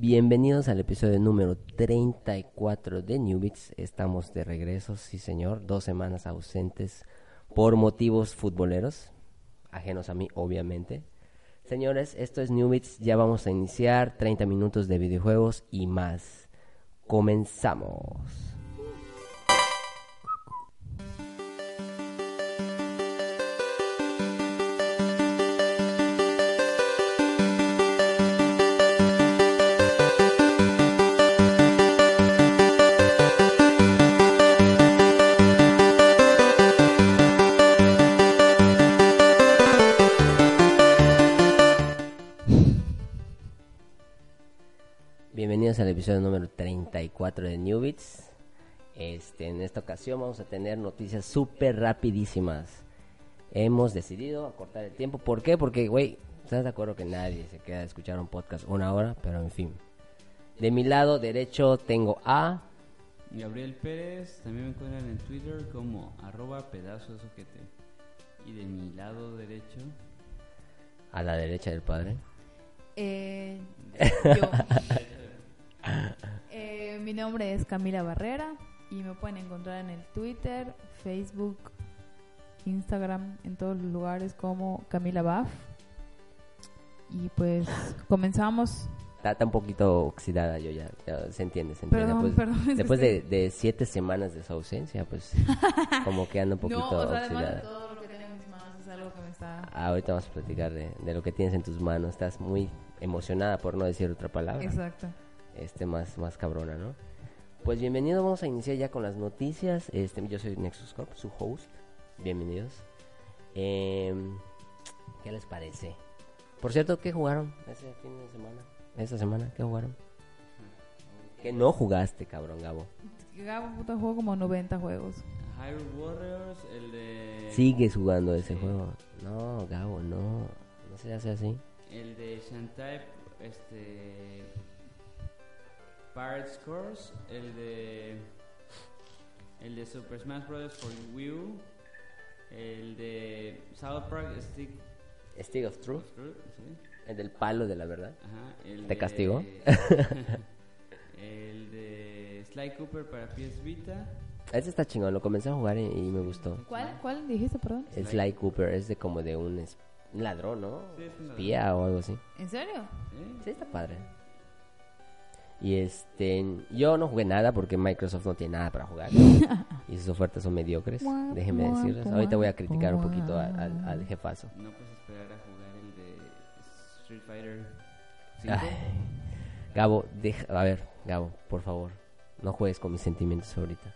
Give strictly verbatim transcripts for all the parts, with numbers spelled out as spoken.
Bienvenidos al episodio número treinta y cuatro de New Beats. Estamos de regreso, sí señor, dos semanas ausentes por motivos futboleros, ajenos a mí obviamente. Señores, esto es New Beats, ya vamos a iniciar treinta minutos de videojuegos y más. Comenzamos. Bienvenidos al episodio número treinta y cuatro de New Beats. Este, en esta ocasión vamos a tener noticias súper rapidísimas. Hemos decidido acortar el tiempo. ¿Por qué? Porque, güey, ¿estás de acuerdo que nadie se queda a escuchar un podcast una hora? Pero en fin. De mi lado derecho tengo a... Gabriel Pérez, también me encuentran en Twitter como arroba pedazo de soquete. Y de mi lado derecho... A la derecha del padre. Eh, yo. eh, mi nombre es Camila Barrera y me pueden encontrar en el Twitter, Facebook, Instagram, en todos los lugares como Camila Baf. Y pues comenzamos. Está, está un poquito oxidada yo ya, ya se entiende, se entiende. Perdón, Pues, perdón, es después que de, de siete semanas de su ausencia, pues como que anda un poquito no, o sea, oxidada. además de todo lo que tengo en mis manos es algo que me está... Ah, ahorita vamos a platicar de, de lo que tienes en tus manos. Estás muy emocionada, por no decir otra palabra. Exacto. Este, más, más cabrona, ¿no? Pues bienvenido, vamos a iniciar ya con las noticias. Este, yo soy Nexus Corp, su host. Bienvenidos. Eh, ¿Qué les parece? Por cierto, ¿qué jugaron ese fin de semana? ¿Esta semana? ¿Qué jugaron? ¿Qué no jugaste, cabrón, Gabo? Gabo, puta, juego como noventa juegos. Hyrule Warriors, el de... ¿Sigues jugando ese Sí. juego? No, Gabo, no. No se hace así. El de Shantae, este... Pirate Scores, el de... El de Super Smash Bros. For Wii U, el de South Park Stick Stick of Truth, of Truth, ¿sí? el del palo de la verdad. Ajá, el ¿Te de- castigó? El de Sly Cooper para P S Vita. Ese está chingón, lo comencé a jugar y, y me gustó. ¿Cuál? ¿Cuál dijiste, perdón? El Sly Cooper es de como de un, es- un ladrón, ¿no? Sí, es un ladrón. Espía o algo así. ¿En serio? ¿Sí? Sí, está padre. Y este, yo no jugué nada porque Microsoft no tiene nada para jugar. Y sus ofertas son mediocres, déjenme decirles. Ahorita voy a criticar un poquito a- al, al jefazo. No puedes esperar a jugar el de Street Fighter cinco. Ay, Gabo, deja, a ver, Gabo, por favor, no juegues con mis sentimientos ahorita.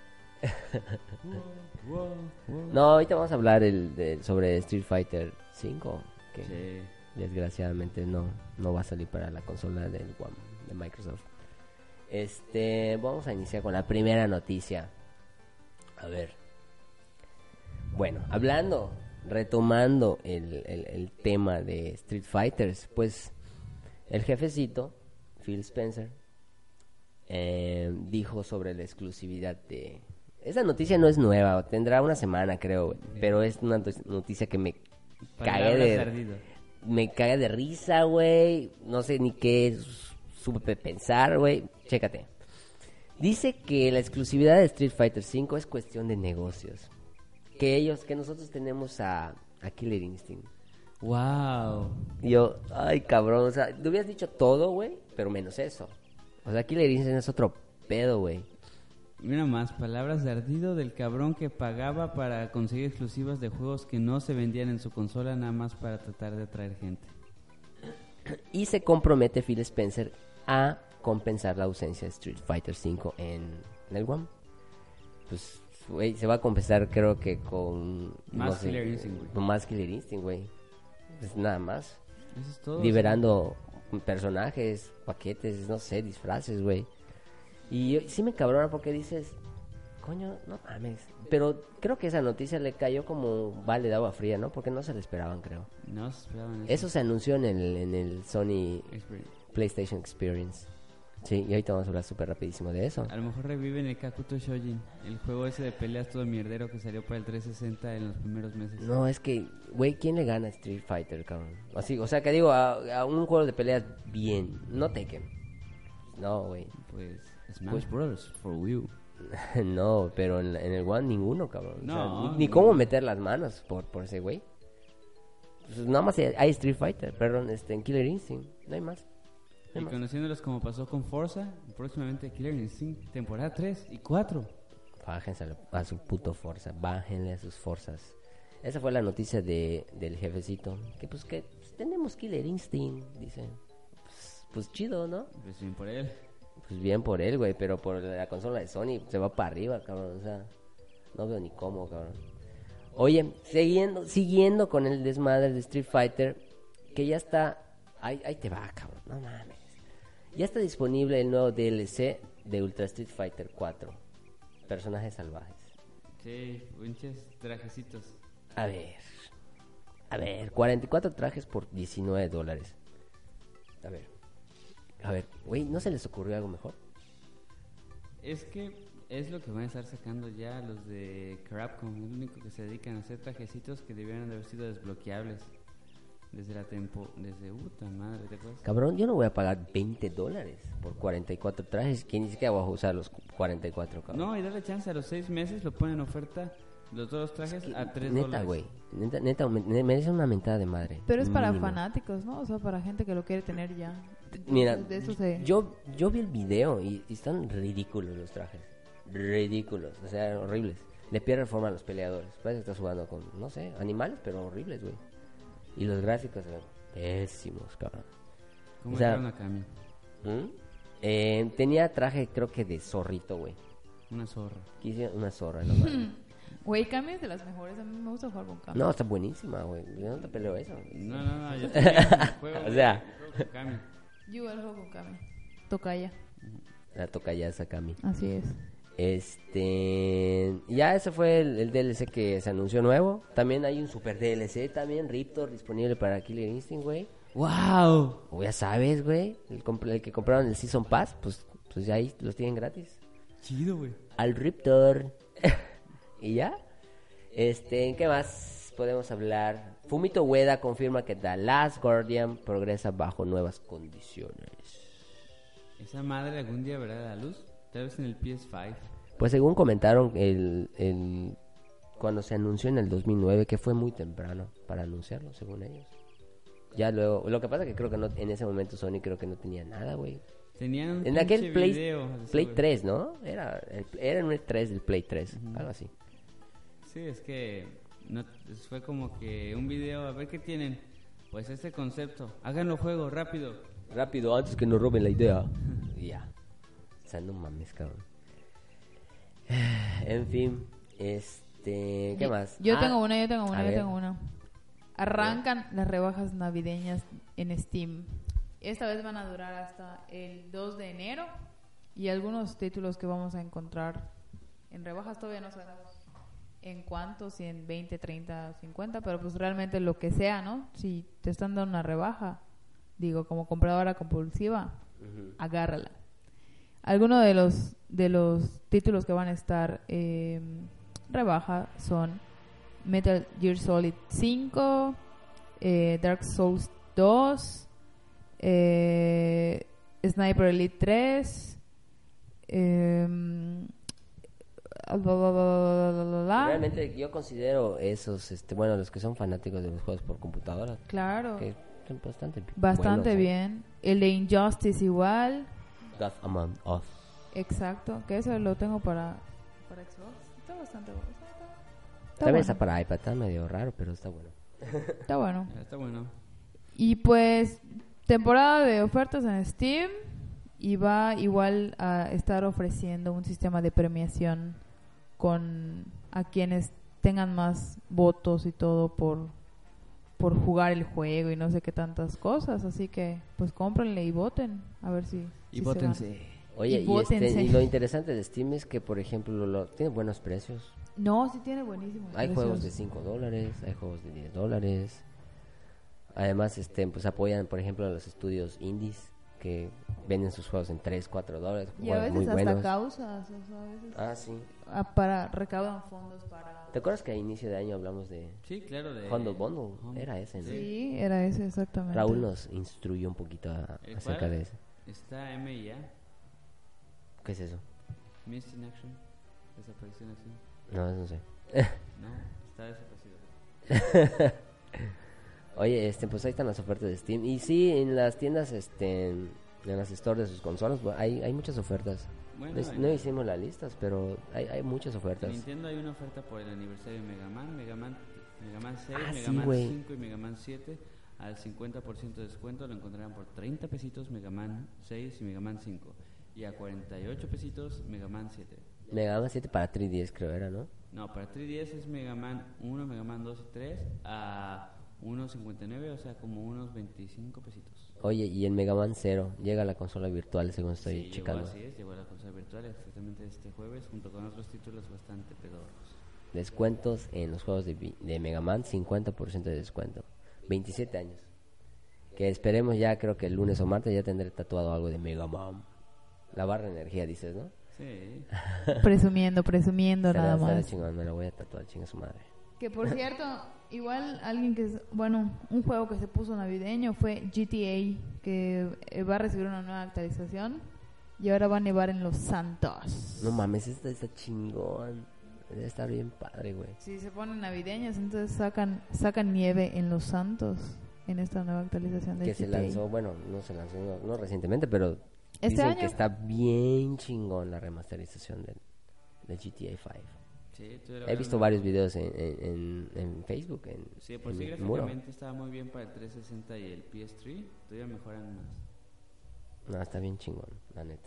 Wow, wow. No, ahorita vamos a hablar el, de- sobre Street Fighter cinco, que Sí. desgraciadamente no, no va a salir para la consola del One de Microsoft. Este, vamos a iniciar con la primera noticia. A ver. Bueno, hablando, retomando el, el, el tema de Street Fighters, pues el jefecito, Phil Spencer, eh, dijo sobre la exclusividad de... Esa noticia no es nueva, tendrá una semana creo, güey, pero es una not- noticia que me cae Palabras de... ardido. Me caga de risa, güey. No sé ni qué s- supe pensar, güey. Chécate. Dice que la exclusividad de Street Fighter cinco es cuestión de negocios. Que ellos, que nosotros tenemos a, a Killer Instinct. Wow. Y yo, ay, cabrón. O sea, te hubieras dicho todo, güey, pero menos eso. O sea, Killer Instinct es otro pedo, güey. Mira más, palabras de ardido del cabrón que pagaba para conseguir exclusivas de juegos que no se vendían en su consola nada más para tratar de atraer gente. Y se compromete Phil Spencer a compensar la ausencia de Street Fighter cinco en, en el One. Pues, güey, se va a compensar creo que con... Más no sé, Killer Instinct, güey. con más Killer Instinct, güey. Pues nada más. Eso es todo. Liberando personajes, paquetes, no sé, disfraces, güey. Y yo, sí me cabrona porque dices... Coño, no mames. Pero creo que esa noticia le cayó como vale de agua fría, ¿no? Porque no se le esperaban, creo. O sea, no se esperaban Eso se anunció en el, en el Sony Experience. PlayStation Experience. Sí, y ahorita vamos a hablar súper rapidísimo de eso. A lo mejor reviven el Kakuto Shojin, el juego ese de peleas todo mierdero que salió para el trescientos sesenta en los primeros meses. No, es que, güey, ¿quién le gana a Street Fighter, cabrón? Así, o sea, que digo, a, a un juego de peleas bien, no Tekken. No, güey. Pues Smash Pues- Bros. For Wii U. No, pero en, en el One ninguno, cabrón. O sea, No, ni, ni no. cómo meter las manos por, por ese güey. Pues nada más hay hay Street Fighter, perdón, este, en Killer Instinct. No hay más. No hay Y más. conociéndolos como pasó con Forza, próximamente Killer Instinct, temporada tres y cuatro. Bájense a, lo- a su puto Forza, bájenle a sus forzas. Esa fue la noticia de, del jefecito. Que pues que pues, tenemos Killer Instinct, dice. Pues, pues chido, ¿no? Pues bien por él. Pues bien por él, güey, pero por la consola de Sony se va para arriba, cabrón. O sea, no veo ni cómo, cabrón. Oye, siguiendo, siguiendo con el desmadre de Street Fighter, que ya está... Ahí, ahí te va, cabrón, no mames. Ya está disponible el nuevo D L C de Ultra Street Fighter cuatro. Personajes salvajes. Sí, pinches trajecitos. A ver. A ver, cuarenta y cuatro trajes por diecinueve dólares. A ver. A ver, güey, ¿no se les ocurrió algo mejor? Es que es lo que van a estar sacando ya los de Capcom. Es lo único que se dedican a hacer trajecitos que debieran de haber sido desbloqueables. Desde la tempo... Desde... Puta madre, ¿te acuerdas? Cabrón, yo no voy a pagar veinte dólares por cuarenta y cuatro trajes, que ni siquiera voy a usar los cuarenta y cuatro, cabrón. No, y dale chance a los seis meses, lo ponen en oferta los dos trajes a tres Neta, dólares. güey. Neta, neta, me, me merece una mentada de madre. Pero es para Mínimo. fanáticos, ¿no? O sea, para gente que lo quiere tener ya. Mira, De eso se... yo, yo vi el video y, y están ridículos los trajes. Ridículos, o sea, horribles. Le pierde forma a los peleadores. Parece que estás jugando con, no sé, animales, pero horribles, güey. Y los gráficos, eh, pésimos, cabrón. ¿Cómo O sea- entraron a Cami? ¿Mm? Eh, tenía traje, creo que de zorrito, güey. Una zorra. Quise una zorra, no mames. Güey, Kami es de las mejores. A mí me gusta jugar con Kami. No, está buenísima, güey. Yo no te peleo eso. No, no, no, yo también juego, O sea. juego con Cami. Yo igual juego con Kami. Tocaya. La toca ya esa Cami. Así es. Este, ya ese fue el, el D L C que se anunció nuevo. También hay un super D L C también, Riptor, disponible para Killer Instinct, güey. ¡Wow! O ya sabes, güey, el, comp- el que compraron el Season Pass, pues, pues ya ahí los tienen gratis. Chido, güey. Al Riptor. ¿Y ya? Este, ¿qué más podemos hablar? Fumito Ueda confirma que The Last Guardian progresa bajo nuevas condiciones. ¿Esa madre algún día verá la luz? Tal vez en el P S cinco. Pues según comentaron el, el cuando se anunció en el dos mil nueve, que fue muy temprano para anunciarlo, según ellos. Ya luego, lo que pasa que creo que no, en ese momento Sony creo que no tenía nada, güey. Tenían un En aquel pinche Play, video de Play ese, güey. tres, ¿no? Era, el, era un E tres del Play tres, algo así. Sí, es que no, fue como que un video, a ver qué tienen. Pues este concepto, háganlo juego, rápido. Rápido, antes que nos roben la idea. Y ya. O sea, no mames, cabrón. En fin, este, ¿qué Yo- más? Yo Ah, tengo una, yo tengo a una, yo ver. tengo una. Arrancan las rebajas navideñas en Steam. Esta vez van a durar hasta el dos de enero. Y algunos títulos que vamos a encontrar en rebajas todavía no sabemos en cuánto, si en veinte, treinta, cincuenta, pero pues realmente lo que sea, ¿no? Si te están dando una rebaja, digo, como compradora compulsiva, Ujú. agárrala. Algunos de los de los títulos que van a estar eh, rebaja son Metal Gear Solid cinco, eh, Dark Souls dos, eh, Sniper Elite tres, eh, la, la, la, la, la, la, la. Realmente yo considero esos, este, bueno, los que son fanáticos de los juegos por computadora, Claro, que son bastante bi- bastante buenos, ¿eh? bien. El de Injustice igual, God Among Us. exacto, que eso lo tengo para, para Xbox. Está bastante bueno. Está, está- está También bueno. está para iPad, está medio raro, pero está bueno. Está bueno. Ya está bueno. Y pues, temporada de ofertas en Steam. Y va igual a estar ofreciendo un sistema de premiación con a quienes tengan más votos y todo por, por jugar el juego y no sé qué tantas cosas. Así que, pues cómprenle y voten. A ver si. Y si se bótense. gana. Oye, Y y, este, bótense. y lo interesante de Steam es que, por ejemplo, lo, lo- tiene buenos precios. No, sí tiene buenísimos Hay precios. juegos de cinco dólares, hay juegos de diez dólares. Además, este, pues apoyan, por ejemplo, a los estudios indies que venden sus juegos en tres, cuatro dólares. Y a juegos veces muy hasta buenos. causas. O sea, a veces Ah, sí. ah, para recaudan fondos para. ¿Te acuerdas que a inicio de año hablamos de Sí, claro. De... Humble Bundle? Humble. Era ese, ¿no? Sí, era ese exactamente. Raúl nos instruyó un poquito a- ¿El acerca cuál? de eso. Está M I A. ¿Qué es eso? Missed in Action. Desaparición en acción. No, no sé. No, está desaparecido. Oye, este, pues ahí están las ofertas de Steam. Y sí, en las tiendas, este, en las stores de sus consolas, pues, hay, hay muchas ofertas. Bueno, no, es- en- no hicimos las listas, pero hay, hay muchas en ofertas. Nintendo hay una oferta por el aniversario de Mega Man, Mega Man, Mega Man seis, Ah, Mega sí, Man güey. cinco y Mega Man siete al cincuenta por ciento de descuento. Lo encontrarán por treinta pesitos Mega Man seis y Mega Man cinco. Y a cuarenta y ocho pesitos Mega Man siete. Mega Man siete para tres D S creo era, ¿no? No, para tres D S es Mega Man uno, Mega Man dos y tres a uno cincuenta y nueve, o sea, como unos veinticinco pesitos. Oye, y en Mega Man cero llega a la consola virtual, según estoy Sí, checando. llegó, así es, llegó a la consola virtual exactamente este jueves, junto con otros títulos bastante pedorros. Descuentos en los juegos de, vi- de Mega Man, cincuenta por ciento de descuento. veintisiete años. Que esperemos ya, creo que el lunes o martes ya tendré tatuado algo de Mega Man. La barra de energía, dices, ¿no? Sí. Presumiendo, presumiendo Estará- nada estará más. chingón, me la voy a tatuar, chinga su madre. Que por cierto, igual alguien que, es- bueno, un juego que se puso navideño fue G T A, que eh, va a recibir una nueva actualización y ahora va a nevar en Los Santos. No mames, esta está chingón. Debe estar bien padre, güey. Si se ponen navideños, entonces sacan sacan nieve en Los Santos en esta nueva actualización de Que G se T A. lanzó, bueno, no se lanzó, no, no recientemente, pero Este dicen año. que está bien chingón la remasterización del, del G T A cinco. Sí, tú era He visto una- varios videos en, en, en, en Facebook, en, Sí, por en sí mi muro. gráficamente estaba muy bien para el trescientos sesenta y el P S tres. Todavía mejoran más. No, está bien chingón, la neta.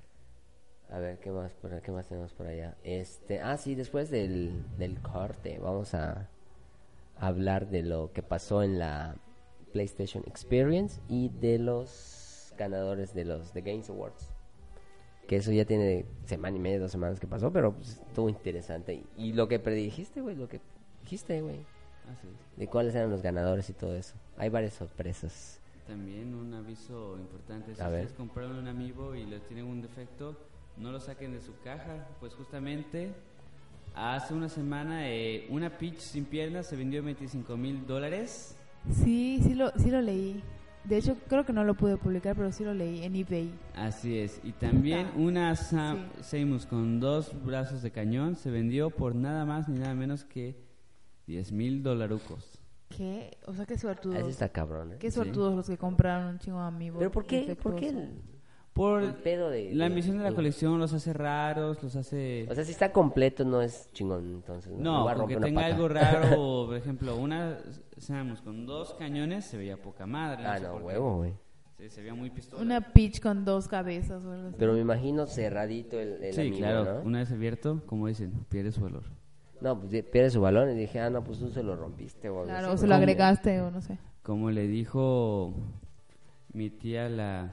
A ver, ¿qué más, por, qué más tenemos por allá? Este, ah, sí, después del, del corte vamos a hablar de lo que pasó en la PlayStation Experience y de los ganadores de los The Games Awards. Que eso ya tiene semana y media, dos semanas que pasó, pero pues, estuvo interesante. Y, y lo que predijiste, güey, lo que dijiste, güey, Así es. de cuáles eran los ganadores y todo eso. Hay varias sorpresas. También un aviso importante. Si A ver. ustedes compraron un Amiibo y le tienen un defecto, no lo saquen de su caja. Pues justamente hace una semana eh, una Peach sin piernas se vendió en veinticinco mil dólares. Sí, sí lo, sí lo leí. De hecho, creo que no lo pude publicar, pero sí lo leí en eBay. Así es. Y también Puta. una Sa- Sí. Samus con dos brazos de cañón se vendió por nada más ni nada menos que diez mil dolarucos. ¿Qué? O sea, qué Ese suertudos. está cabrón, ¿eh? Qué Sí. suertudos los que compraron un chingo de amigos. Pero ¿por qué? ¿Por qué el, Por el pedo de... la de- ambición de la de- colección los hace raros, los hace... O sea, si está completo no es chingón, entonces. No, va a con romper que una tenga pata. algo raro, o, por ejemplo, una Samus con dos cañones se veía poca madre. Ah, sé no, por qué. huevo, güey. Sí, se veía muy pistola. Una Peach con dos cabezas o algo así. Pero me imagino cerradito el, el sí, amigo, claro, ¿no? una vez abierto, como dicen, pierde su valor. No, pues di- pierde su balón y dije, ah, no, pues tú se lo rompiste o algo Claro, así, o se güey. lo agregaste o no sé. Como le dijo mi tía la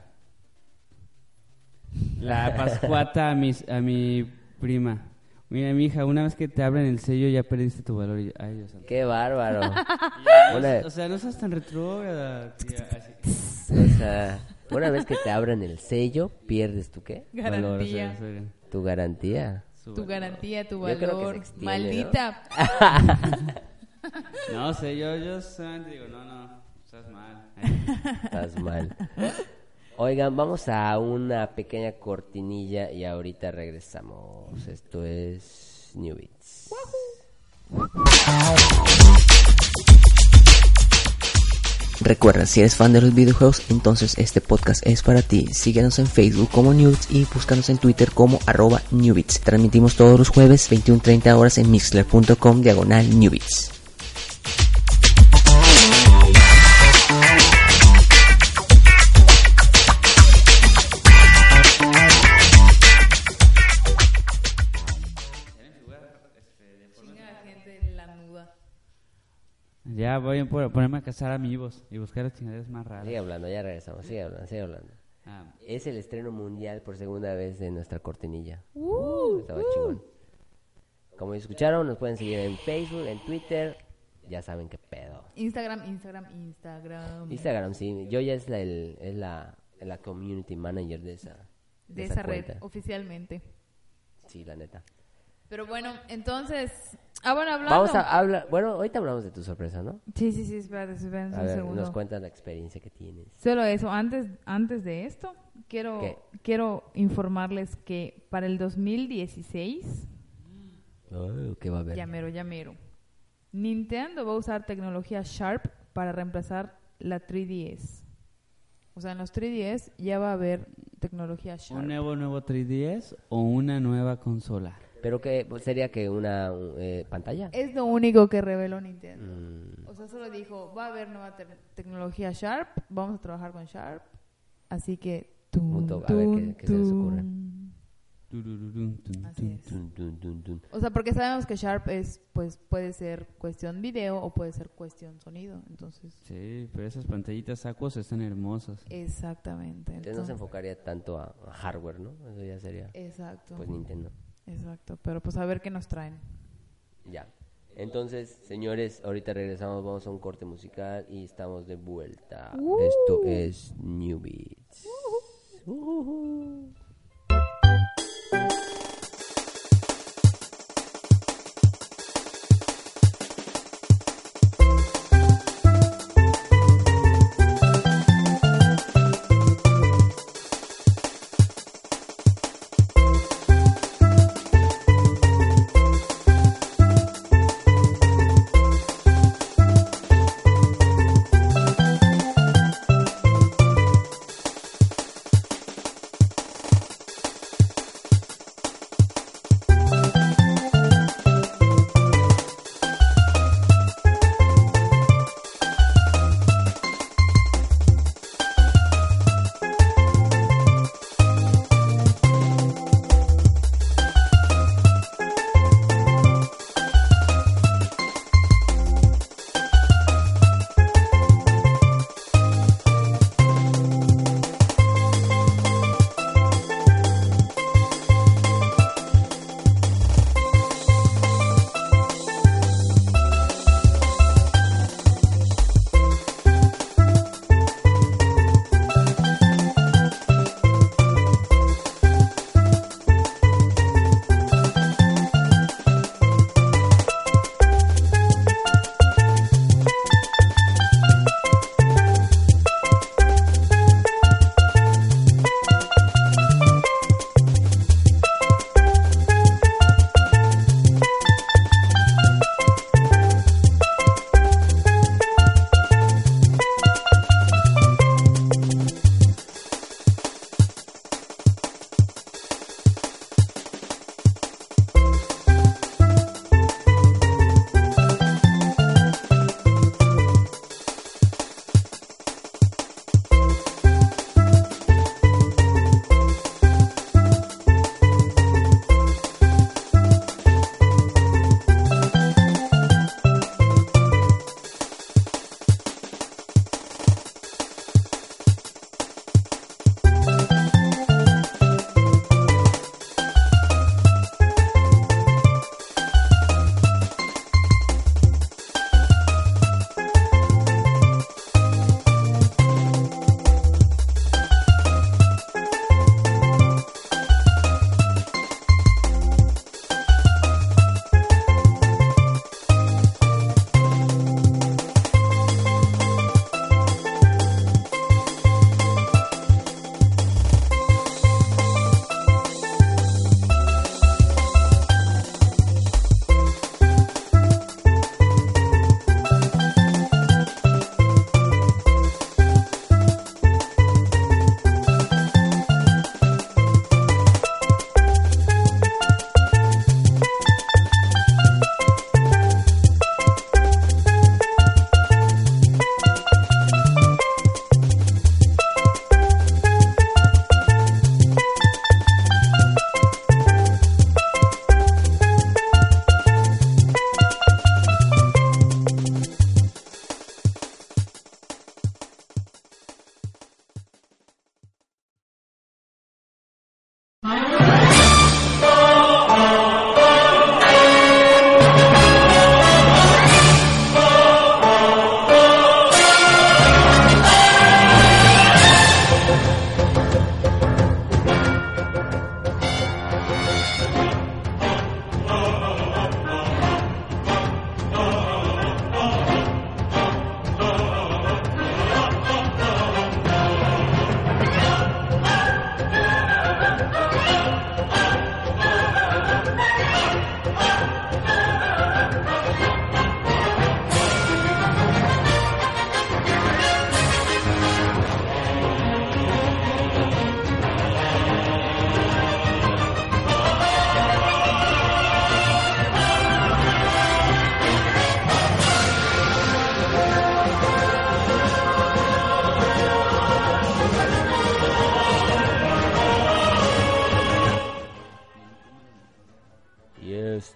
la Pascuata a, mis, a mi prima. Mira, mi hija, una vez que te abren el sello ya perdiste tu valor. Y yo, ay, Dios santo. Qué bárbaro. Y yo, Una- O sea, no seas tan retrógrada, tía. Así. O sea, una vez que te abran el sello, pierdes tu qué? Valor, o sea, Garantía. o sea, Tu garantía. su Tu valor. garantía, tu Yo creo que se valor. extiende, Maldita. No sé, yo, yo solamente digo, no, no, estás mal. Ay, Estás mal. Oigan, vamos a una pequeña cortinilla y ahorita regresamos. Esto es New Beats. Recuerda, si eres fan de los videojuegos, entonces este podcast es para ti. Síguenos en Facebook como Newbits y búscanos en Twitter como arroba Newbits. Transmitimos todos los jueves veintiuno treinta horas en mixler punto com diagonal Newbits. Chinga gente lanuda. Ya voy a por- ponerme a cazar amigos y buscar las chingaderas más raras. Sigue hablando, ya regresamos. Sigue hablando, sigue hablando. Ah, Es el estreno mundial por segunda vez de nuestra cortinilla. Uh, Estaba chingón. Como escucharon, nos pueden seguir en Facebook, en Twitter. Ya saben qué pedo. Instagram, Instagram, Instagram. Instagram, sí. Yo ya es la, el- es la, la community manager de esa, De esa red, cuenta. oficialmente. Sí, la neta. Pero bueno, entonces... Ah, bueno, hablando... Vamos a hablar... Bueno, ahorita hablamos de tu sorpresa, ¿no? Sí, sí, sí, espérate, espérate A un ver, segundo. nos cuentas la experiencia que tienes. Solo eso, antes, antes de esto, quiero, ¿Qué? quiero informarles que para el dos mil dieciséis, Oh, ¿qué va a haber? ya mero, ya mero, Nintendo va a usar tecnología Sharp para reemplazar la tres D S. O sea, en los tres D S ya va a haber tecnología Sharp. ¿Un nuevo nuevo tres D S o una nueva consola? ¿Pero qué sería que una eh, pantalla? Es lo único que reveló Nintendo. Mm, O sea, solo dijo, va a haber nueva te- tecnología Sharp, vamos a trabajar con Sharp. Así que... tum, Punto, a ver qué- tum, qué se les tum. ocurre. Turururun, tun, Así tun, es. tun, tun, tun, tun. O sea, porque sabemos que Sharp es, pues, puede ser cuestión video o puede ser cuestión sonido. Entonces, Sí, pero esas pantallitas Aquos están hermosas. exactamente. Entonces no se Entonces, enfocaría tanto a, a hardware, ¿no? Eso ya sería, exacto. pues, Nintendo. Exacto. Pero pues a ver qué nos traen. Ya. Entonces, señores, ahorita regresamos, vamos a un corte musical y estamos de vuelta. Uh. Esto es New Beats. Ujujú.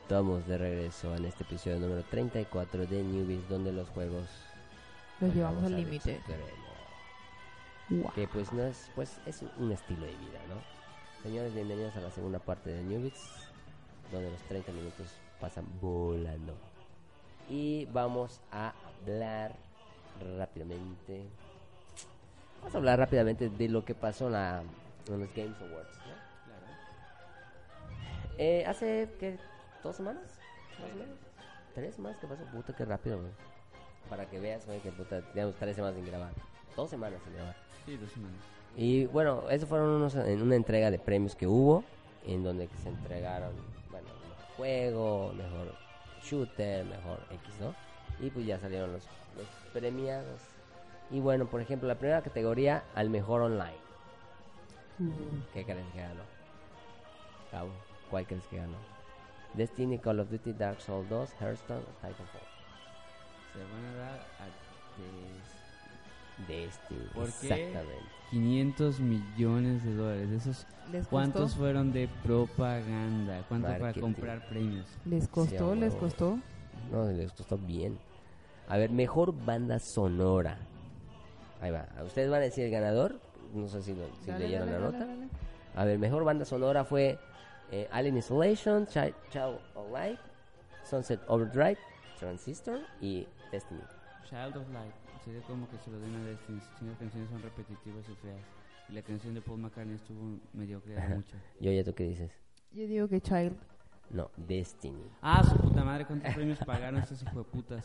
Estamos de regreso en este episodio número treinta y cuatro de Newbies, donde los juegos Los llevamos vamos al al límite. extremo. Wow. Que pues no es, pues es un estilo de vida, ¿no? Señores, bienvenidos a la segunda parte de Newbies, donde los treinta minutos pasan volando. Y vamos a hablar rápidamente. Vamos a hablar rápidamente de lo que pasó en, la, en los Games Awards, ¿no? Claro. Eh, hace, ¿qué? ¿Dos semanas? ¿Más o menos? ¿Tres más? ¿Qué pasó? Puta, qué rápido, güey. Para que veas, güey, que puta, tenemos tres semanas sin grabar. Dos semanas sin grabar. Sí, dos semanas. Y bueno, esos fueron unos, en una entrega de premios que hubo, en donde se entregaron, bueno, mejor juego, mejor shooter, mejor X, ¿no? Y pues ya salieron los, los premiados. Y bueno, por ejemplo, la primera categoría, al mejor online. ¿Qué crees que ganó? Cabo, ¿cuál crees que ganó? Destiny, Call of Duty, Dark Souls dos, Hearthstone o Titanfall. Se van a dar a Destiny, ¿Por qué? exactamente. quinientos millones de dólares. ¿Esos ¿Les cuántos costó? fueron de propaganda? ¿Cuánto para Marketing. comprar premios? ¿Les costó? Sí, ¿Les huevo. costó? No, les costó bien. A ver, mejor banda sonora. Ahí va. Ustedes van a decir el ganador. No sé si, lo, si Dale, leyeron dale, la dale, nota. dale. A ver, mejor banda sonora fue eh, Alien Isolation, Child, Child of Light, Sunset Overdrive, Transistor y Destiny. Child of Light. Sería como que se lo den a Destiny. Si las canciones son repetitivas y feas. Y la canción de Paul McCartney estuvo mediocre de mucho. Yo ya tú qué dices. Yo digo que Child. No, Destiny. Ah, su puta madre, ¿cuántos premios pagaron estos hijueputas?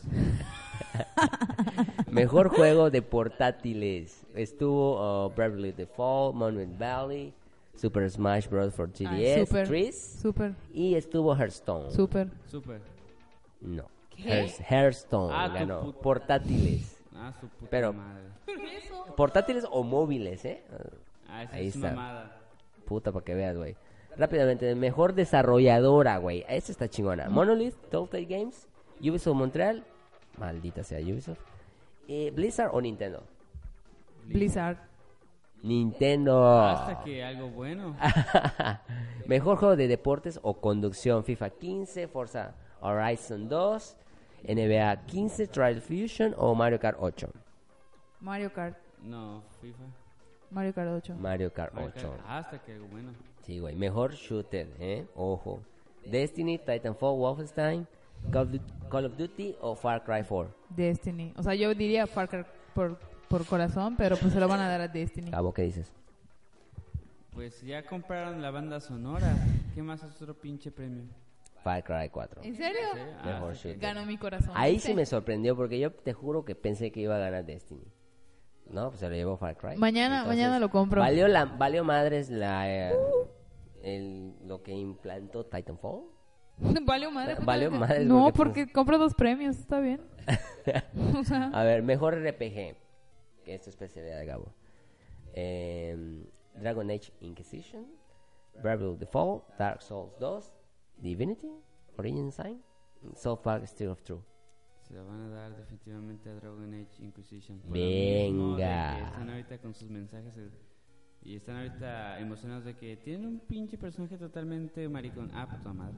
Mejor juego de portátiles. Estuvo uh, Bravely Default, Monument Valley, Super Smash Bros. For G D S, Ay, super. Tris, Súper, y estuvo Hearthstone. súper. Súper. No. ¿Qué? Hearth- Hearthstone Ah, tu ganó. puta- Portátiles. Ah, su puta Pero- madre. Portátiles o móviles, ¿eh? Ah, esa Ahí es está. mamada. Puta, para que veas, güey. Rápidamente, mejor desarrolladora, güey. Esta está chingona. Monolith, Telltale Games, Ubisoft Montreal. Maldita sea Ubisoft. Eh, Blizzard o Nintendo. Blizzard. Nintendo. Hasta que algo bueno. Mejor juego de deportes o conducción. FIFA quince, Forza Horizon dos, N B A quince, Trial Fusion o Mario Kart ocho. Mario Kart. No, FIFA. Mario Kart ocho. Mario Kart Mario ocho. Kart. Hasta que algo bueno. Sí, güey. Mejor shooter, ¿eh? Ojo. Destiny, Titanfall, Wolfenstein, Call of Duty, Call of Duty o Far Cry cuatro. Destiny. O sea, yo diría Far Cry por, por corazón, pero pues se lo van a dar a Destiny. Cabo, ¿qué dices? Pues ya compraron la banda sonora. ¿Qué más es otro pinche premio? Far Cry cuatro. ¿En serio? Sí, ah, Mejor sí. shooter. Ganó mi corazón. Ahí ¿viste? sí me sorprendió porque yo te juro que pensé que iba a ganar Destiny. No, pues se lo llevó Far Cry. Mañana, Entonces, mañana lo compro. Valió, la, valió madres la, eh, el, lo que implantó Titanfall. Valió madre. pues, Valió no, madre No, porque, porque compro dos premios, está bien. O sea, A ver, mejor R P G. Que es tu especialidad de Gabo. Eh, Dragon Age Inquisition, Bravely Default, Dark Souls dos, Divinity, Origin Sign, South Park Still of True. Se la van a dar definitivamente a Dragon Age Inquisition. Por lo mismo de Venga. que están ahorita con sus mensajes eh, y están ahorita emocionados de que tienen un pinche personaje totalmente maricón. Ah, puta madre.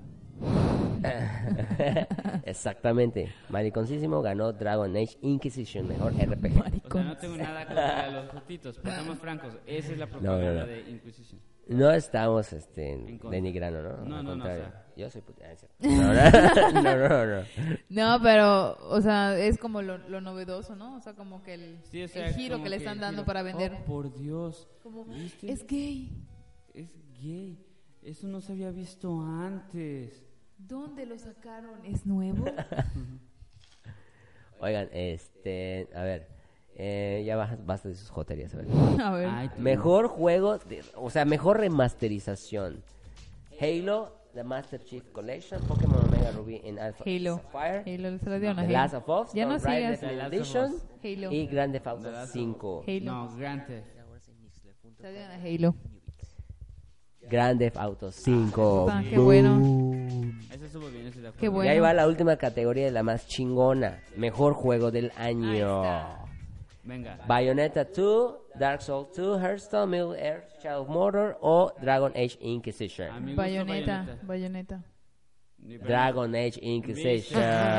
Exactamente. Mariconcísimo ganó Dragon Age Inquisition, mejor R P G. O sea, maricón. no tengo nada contra los jotitos, pero estamos francos. Esa es la propaganda no, no. de Inquisition. No estamos este, En contra. denigrando, ¿no? No, Al no, no, contrario. o sea. Yo soy puta. ah, es cierto. No, no, no, no, no. No, pero, o sea, es como lo, lo novedoso, ¿no? O sea, como que el, Sí, o sea, el giro como que le que están el dando giro. para vender. Oh, por Dios. Como, ¿Viste? es gay. Es gay. Eso no se había visto antes. ¿Dónde lo sacaron? ¿Es nuevo? Oigan, este, a ver, eh, ya baja- basta de sus joterías, a ver. A ver. Ay, tú- Mejor juego, de- o sea, mejor remasterización. Halo, The Master Chief Collection, Pokémon Omega Ruby en Alpha Halo. Sapphire, Halo, se lo dieron a The Halo. Last of Us, Ya no Tomb Raider sigas. The Definitive Last of Edition Us. Halo. y Grand Theft Auto The Last of Us. cinco. Halo. No, Grand Theft. Se lo dieron a Halo. Grand Theft Auto cinco. Ah, qué bueno. Boom. Esa estuvo bien, esa de acuerdo. Qué bueno. Y ahí va la última categoría, la más chingona. Mejor juego del año. Ahí está. Venga. Bayonetta dos, Dark Souls dos, Hearthstone, Middle Earth, Shadow of Mordor o Dragon Age Inquisition. A mí me gusta Bayoneta, Bayonetta. bayoneta. Ni para- Dragon Age Inquisition.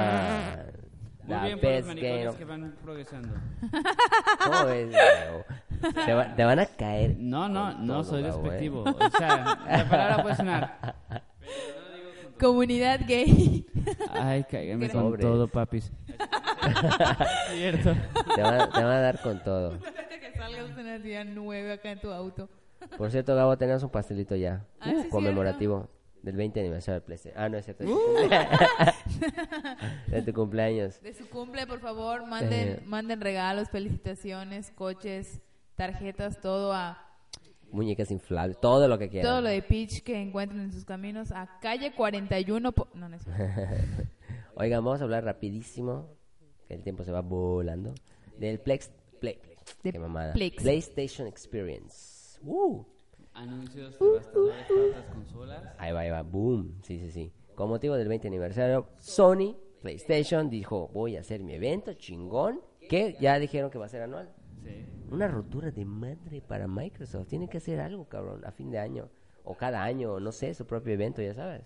Muy La bien por los best manicones game. que van progresando. ¿Cómo ves, Gabo? Te, va- te van a caer. No, no, con no todo, soy Gabo, ¿eh? despectivo. O sea, la palabra puede sonar. Comunidad gay. Ay, cáigame con Sobre. todo, papis. Cierto. Te van, te van a dar con todo. Que salgas en el día nueve acá en tu auto. Por cierto, Gabo, tenemos un pastelito ya. Ah, sí, es conmemorativo del veinte aniversario del PlayStation. Ah, no es cierto. es tu Uh. cumple- de tu cumpleaños. De su cumple, por favor, manden, Eh. manden regalos, felicitaciones, coches, tarjetas, todo a Muñecas inflables, todo lo que quieran. todo lo de Peach que encuentren en sus caminos a calle cuarenta y uno. po- No, no es cierto. Oigan, vamos a hablar rapidísimo, que el tiempo se va volando, del Plex, Play, Play- De qué mamada. Plex. PlayStation Experience. Uh, Anuncios devastadores para otras consolas. ahí va, ahí va, boom. Sí, sí, sí. Con motivo del veinte aniversario, Sony PlayStation dijo, voy a hacer mi evento chingón, que ya dijeron que va a ser anual. Sí. Una rotura de madre para Microsoft. Tienen que hacer algo, cabrón, a fin de año. O cada año, o no sé, su propio evento, ya sabes.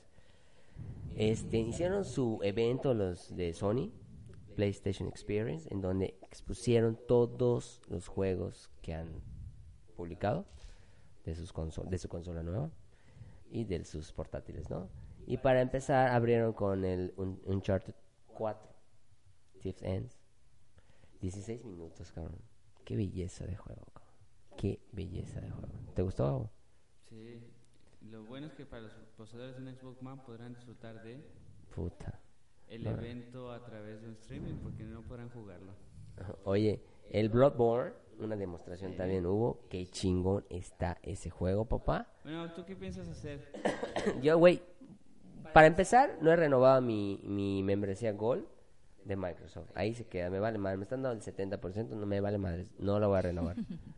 Este, hicieron su evento los de Sony, PlayStation Experience, en donde expusieron todos los juegos que han publicado de, sus consol de su consola nueva y de sus portátiles, ¿no? Y para empezar, abrieron con el un Uncharted cuatro, Thief's Ends. dieciséis minutos, cabrón. Qué belleza de juego, cabrón. Qué belleza de juego. ¿Te gustó, Gabo? Sí. Lo bueno es que para los poseedores de un Xbox One podrán disfrutar de Puta. el No. evento a través de un streaming porque no podrán jugarlo. Oye, el Bloodborne, una demostración también hubo. Qué chingón está ese juego, papá. Bueno, ¿tú qué piensas hacer? Yo, güey, para empezar, no he renovado mi, mi membresía Gold de Microsoft. Ahí se queda, me vale madre. Me están dando el setenta por ciento, no me vale madre. No la voy a renovar.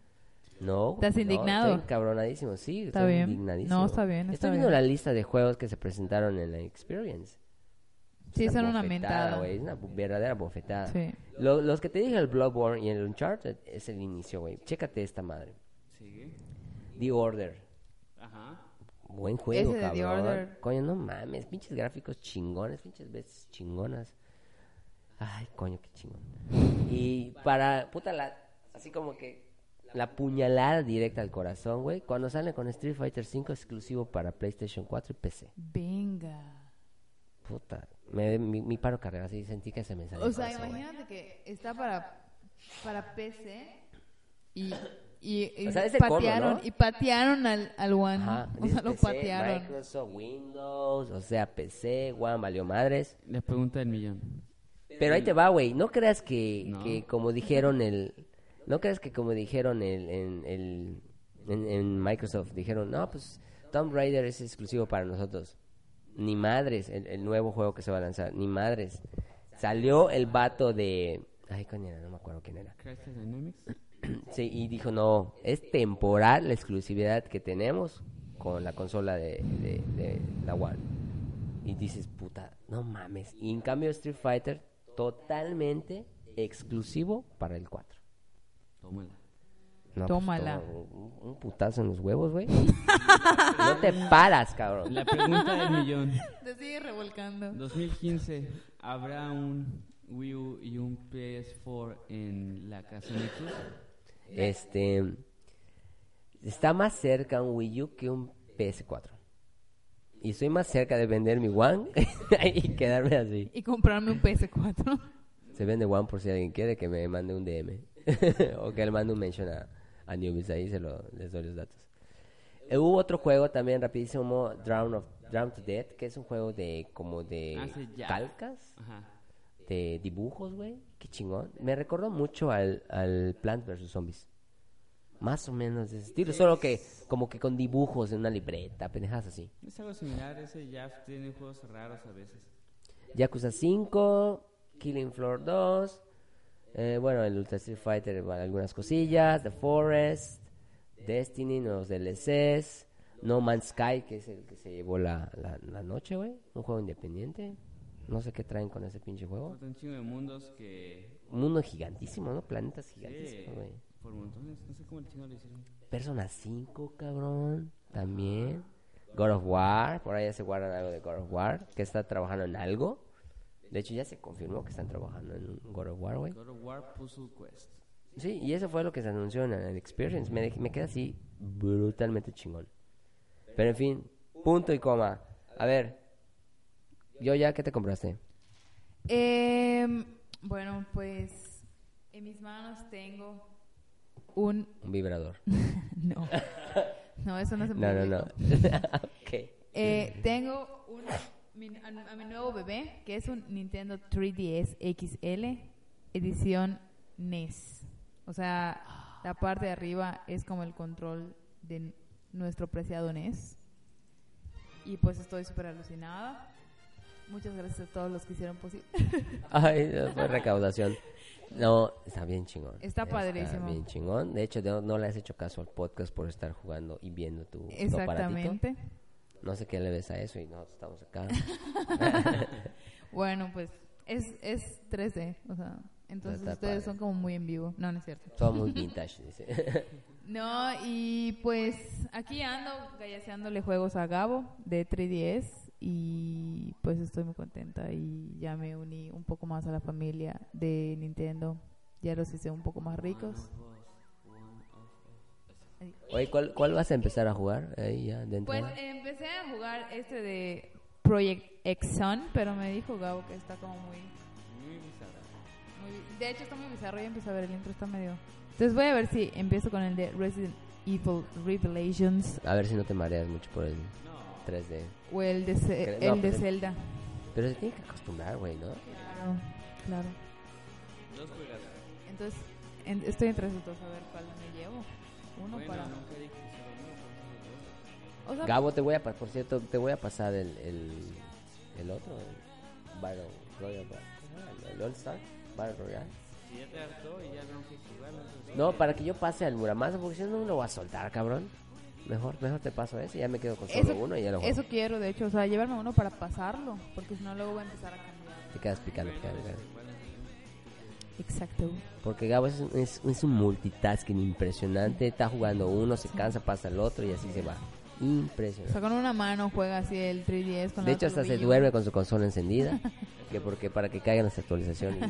No. ¿Estás no, indignado? Estoy cabronadísimo, sí. Está estoy bien. indignadísimo. No, está bien, está Estoy viendo bien. la lista de juegos que se presentaron en la Experience. Sí, Es son una bofetada, mentada. güey, es una bu- verdadera bofetada. Sí. Lo- los que te dije, el Bloodborne y el Uncharted, es el inicio, güey. Chécate esta madre. Sigue. The Order. Ajá. Buen juego, Ese de The cabrón. Order. Coño, no mames. Pinches gráficos chingones, pinches veces chingonas. Ay, coño, qué chingón. Y para, puta, la, así como que la puñalada directa al corazón, güey. Cuando sale con Street Fighter cinco exclusivo para PlayStation cuatro y P C. Venga. Puta, me, mi, mi paro carrera, así sentí que se me salió O el sea, corazón, güey. imagínate que está para, para P C y, y, y O sea, es el colmo, patearon, ¿no? y patearon al, al One. Ajá, O dice sea, lo P C, patearon. Microsoft, Windows, o sea, P C, One, valió madres. La pregunta del millón. Pero ahí te va, güey. No creas que, No. que como dijeron el... No creas que como dijeron el, en, el, en, en Microsoft, dijeron, no, pues Tomb Raider es exclusivo para nosotros. Ni madres, el, el nuevo juego que se va a lanzar, ni madres. Salió el vato de... Ay, coño, era? No me acuerdo quién era. Crystal Dynamics. Sí, y dijo, no, es temporal la exclusividad que tenemos con la consola de, de, de la One. Y dices, puta, no mames. Y en cambio Street Fighter, totalmente exclusivo para el cuatro. Tómala. No, pues, Tómala. toma un, un putazo en los huevos, güey. No te paras, cabrón. La pregunta del millón. Te sigue revolcando. dos mil quince, ¿habrá un Wii U y un P S cuatro en la casa Nexus? Este... Está más cerca un Wii U que un P S cuatro. Y estoy más cerca de vender mi One y quedarme así. Y comprarme un P S cuatro. Se vende One por si alguien quiere que me mande un D M. O que le mande un mention a, a Newbies. Ahí se lo, les doy los datos. Eh, hubo otro juego también rapidísimo, Drown, of, Drown to Death, que es un juego de como de Ah, sí, ya. calcas, Ajá. de dibujos, güey. Qué chingón. Me recordó mucho al, al Plants versus. Zombies. Más o menos de ese estilo, solo que como que con dibujos en una libreta, pendejas así. Es algo similar, ese ya tiene juegos raros a veces. Yakuza cinco, Killing Floor dos, eh, bueno, el Ultra Street Fighter, bueno, algunas cosillas, The Forest, Destiny, nuevos D L Cs, No Man's Sky, que es el que se llevó la, la, la noche, güey, un juego independiente, no sé qué traen con ese pinche juego. Faltan un chingo de mundos que... Un mundo gigantísimo, ¿no? Planetas Sí, gigantísimos, güey. por montones, no sé cómo el chingo lo hicieron. Persona cinco, cabrón, también. God of War, por ahí ya se guardan algo de God of War, que está trabajando en algo. De hecho, ya se confirmó que están trabajando en un God of War, güey. God of War Puzzle Quest. Sí, y eso fue lo que se anunció en el Experience. Me, me queda así brutalmente chingón. Pero en fin, punto y coma. A ver, yo ya, ¿qué te compraste? Eh, bueno, pues en mis manos tengo un... Un vibrador. no, no, eso no se No, puede. no, no. Ok. Eh, tengo un, mi- a, a mi nuevo bebé, que es un Nintendo tres D S X L, edición N E S. O sea, la parte de arriba es como el control de n- nuestro preciado N E S. Y pues estoy súper alucinada. Muchas gracias a todos los que hicieron posible. Ay, no, fue recaudación. No, está bien chingón. Está padrísimo. Está bien chingón. De hecho, no, no le has hecho caso al podcast por estar jugando y viendo tu, tu aparatito. Exactamente. No sé qué le ves a eso y nosotros estamos acá. Bueno, pues es, es tres D, o sea, entonces Está ustedes padre. son como muy en vivo. No, no es cierto. Somos vintage, dice. No, y pues aquí ando gallaseándole juegos a Gabo de tres D S y pues estoy muy contenta y ya me uní un poco más a la familia de Nintendo. Ya los hice un poco más ricos. Oye, ¿cuál, ¿cuál vas a empezar a jugar ahí ya dentro? Pues empecé a jugar este de Project X Sun, pero me dijo Gabo que está como muy... Muy bizarro. muy- de hecho está muy bizarro y empecé a ver el intro, está medio... Entonces voy a ver si empiezo con el de Resident Evil Revelations A ver si no te mareas mucho por el No. tres D. o el de, Ce- Cre- el no, de pues el- Zelda. Pero se tiene que acostumbrar, güey, ¿no? Claro, claro. Dos juegas. Entonces en- estoy entre esos dos a ver cuál me llevo. Uno Bueno, para... nunca dije que solo uno, por eso O sea, Gabo, te voy a, pa- por cierto, te voy a pasar el, el, el otro, el Battle Royale, el- el All Star Battle Royale. Si ya te hartó y ya no quieres jugar, no, No, para que yo pase al Muramasa, porque si no, no lo voy a soltar, cabrón. Mejor, mejor te paso ese, ya me quedo con solo Eso- uno y ya lo juego. eso quiero, de hecho, o sea, llevarme uno para pasarlo, porque si no luego voy a empezar a cambiar. Te quedas picando, picando, picando. Exacto. Porque Gabo es, un- es, es un multitasking impresionante. Está jugando uno, se cansa, pasa el otro y así se va. O Impresionante. sea, con una mano juega así el tres D S con De la hecho, otra hasta se tobillo. duerme con su consola encendida. Que porque para que caigan las actualizaciones.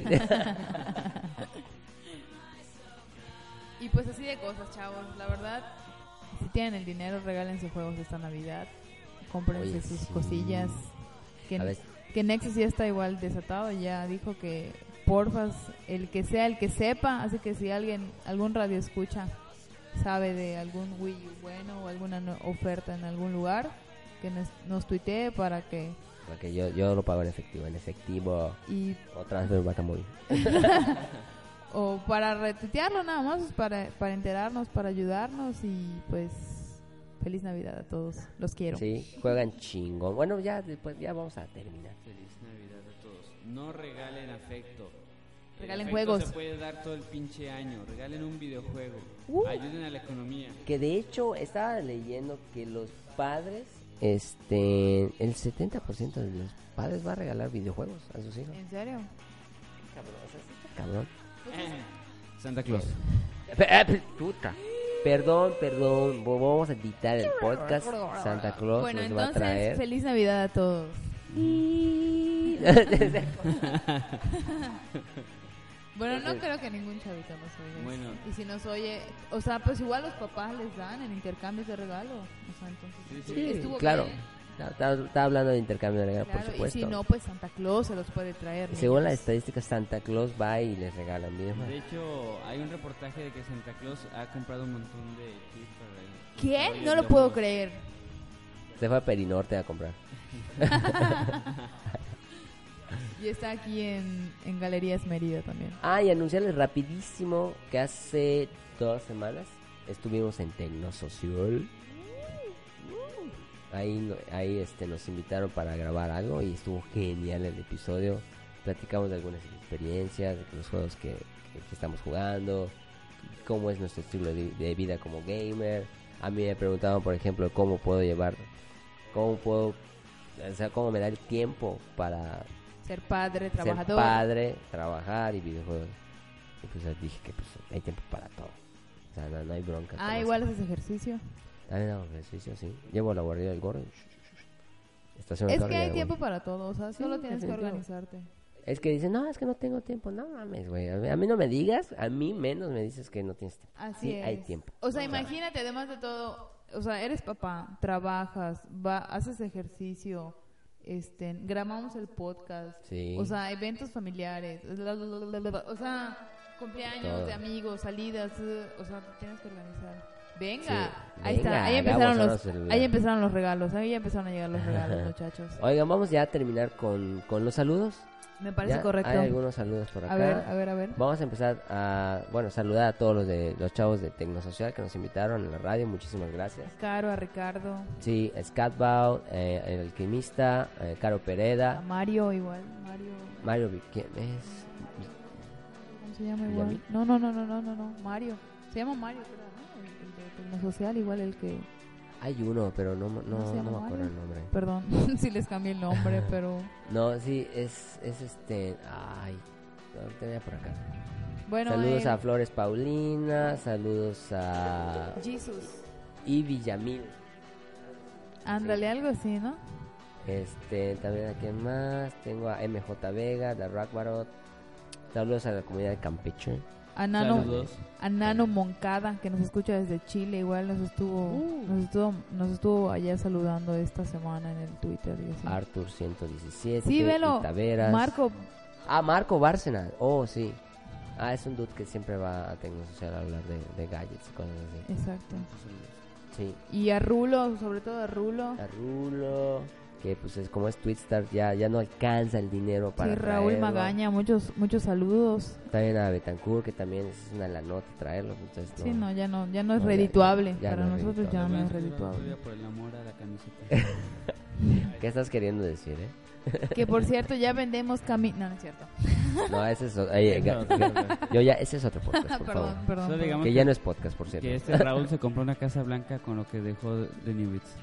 Y pues así de cosas, chavos. La verdad, si tienen el dinero, regálense juegos esta Navidad. Cómprense Oye, sus sí. cosillas. Que, A ver. que Nexus ya está igual desatado. Ya dijo que porfas, el que sea, el que sepa. Así que si alguien, algún radio escucha, sabe de algún Wii U bueno o alguna no- oferta en algún lugar, que nos, nos tuitee para que... Porque yo, yo lo pago en efectivo. En efectivo Y o transfer Bacamóvil. o para retuitearlo nada más, para, para enterarnos, para ayudarnos y pues feliz Navidad a todos, los quiero. Sí, juegan chingón. Bueno, ya después ya vamos a terminar. Feliz Navidad a todos. No regalen afecto. El Regalen afecto juegos. se puede dar todo el pinche año. Regalen un videojuego. Uh. Ayuden a la economía. Que de hecho estaba leyendo que los padres, este, el setenta por ciento de los padres va a regalar videojuegos a sus hijos. ¿En serio? Cabrón, o sea, sí está cabrón. Santa Claus. Puta. Perdón, perdón, vo- vamos a editar el podcast. Santa Claus Bueno, nos va a entonces traer. feliz Navidad a todos. Bueno, no creo que ningún chavito nos oiga. Bueno. Y si nos oye, o sea, pues igual los papás les dan en intercambios de regalo. O sea, entonces Sí, estuvo- Sí, estuvo claro. bien. Está, está- está hablando de intercambio de regalo, Claro, por y supuesto. si no, pues Santa Claus se los puede traer. Y según las niños. estadísticas, Santa Claus va y les regalan videojuegos. De hecho, hay un reportaje de que Santa Claus ha comprado un montón de chips para el- ¿Qué? para el No lo puedo videojuego. creer. Se fue a Perinorte a comprar. Y está aquí en, en Galerías Mérida también. Ah, y anunciarles rapidísimo que hace dos semanas estuvimos en Tecnosocial. Ahí, no- ahí este, nos invitaron para grabar algo y estuvo genial el episodio. Platicamos de algunas experiencias, de los juegos que, que- que estamos jugando, cómo es nuestro estilo de, de vida como gamer. A mí me preguntaban, por ejemplo, cómo puedo llevar, cómo puedo, o sea, cómo me da el tiempo para Ser padre, ser trabajador. padre, trabajar y videojuegos. Y pues dije que pues hay tiempo para todo. O sea, no, no hay bronca. con Ah, eso. igual haces ejercicio. También hago ejercicio, sí. Llevo la guardia del gordo. Estaciono Es el carro que y hay hago. tiempo para todo, o sea, solo Sí, tienes que definitivo. organizarte. Es que dicen, no, es que no tengo tiempo. No mames, güey. A mí, a mí no me digas, a mí menos me dices que no tienes tiempo. Así Sí, es. hay tiempo. O sea, imagínate, además de todo, o sea, eres papá, trabajas, va, haces ejercicio, este, grabamos el podcast, Sí. o sea, eventos familiares, bla, bla, bla, bla, bla, o sea, cumpleaños Todo. de amigos, salidas, uh, o sea, tienes que organizar. Venga, Sí, ahí venga, está, ahí hagamos empezaron ahora los, celular. ahí empezaron los regalos, ahí ya empezaron a llegar los regalos, muchachos. Oigan, vamos ya a terminar con, con los saludos. Me parece Ya correcto. Hay algunos saludos por acá. A ver, a ver, a ver. Vamos a empezar a, bueno, saludar a todos los de los chavos de Tecnosocial que nos invitaron a la radio. Muchísimas gracias. Caro, a Ricardo, Sí, Scatbow, eh, el alquimista, eh, Caro a Pereda, Mario igual, Mario, Mario, Vi- ¿quién es? ¿cómo se llama igual? ¿Villamil? No, no, no, no, no, no, no, Mario. Se llama Mario, creo, ¿no? El, el de Tecnosocial, igual el que... Hay uno, pero no, no, ¿No se no, llama me acuerdo Mario? el nombre. Perdón, si les cambié el nombre, pero... No, sí, es, es este, ay, lo tenía por acá. Bueno, Saludos el- a Flores Paulina, saludos a Jesus. Y Villamil. Ándale, algo así, ¿no? Este, también a quién más, tengo a M J Vega, de Rockbarot. Saludos a la comunidad de Campeche. A Nano, Saludos. a Nano Moncada, que nos escucha desde Chile, igual nos estuvo, Uh. nos estuvo, nos estuvo allá saludando esta semana en el Twitter y así. Arthur ciento diecisiete. Sí, velo, y Taveras. Marco, Ah, Marco Bárcena. Oh, sí. Ah, es un dude que siempre va a Tecnosocial a hablar de, de gadgets y cosas así. exacto. Sí. Y a Rulo, sobre todo a Rulo. A Rulo, que pues es como es Twitstar, ya, ya no alcanza el dinero para Sí, Raúl traerlo. Magaña, muchos muchos saludos. También a Betancourt, que también es una la nota traerlo. Entonces, no. Sí, no, ya no, ya no es No, ya- redituable. ya Para no es nosotros ya no es Bueno, redituable. por el amor a la camiseta. ¿Qué estás queriendo decir, eh? Que por cierto, ya vendemos cami... No, no es cierto. No, ese es otro. ay, ga- ga- yo ya, ese es otro podcast, por perdón, favor. perdón. Solo perdón. digamos Que ya no es podcast, por cierto. que este Raúl se compró una casa blanca con lo que dejó de New Beats.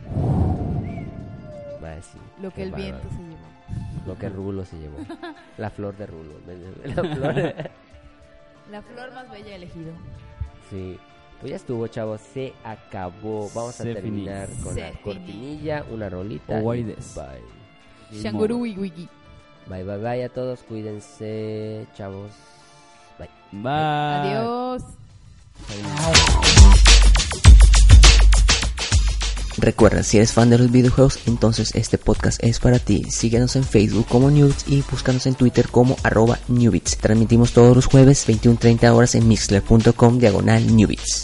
Va a decir, Lo qué que el bárbaro. viento se llevó. Lo que Rulo se llevó. La flor de Rulo. La flor. La flor más bella elegido. Sí. Pues ya estuvo, chavos. Se acabó. Vamos a Se terminar finí. con Se la finí. cortinilla, una rolita. O y Waides. Bye. Shanguru Wiki. Bye, bye, bye a todos. Cuídense, chavos. Bye. Bye. Adiós. Recuerda, si eres fan de los videojuegos, entonces este podcast es para ti. Síguenos en Facebook como Newbits y búscanos en Twitter como arroba Newbits. Transmitimos todos los jueves veintiuna treinta horas en mixler punto com diagonal Newbits.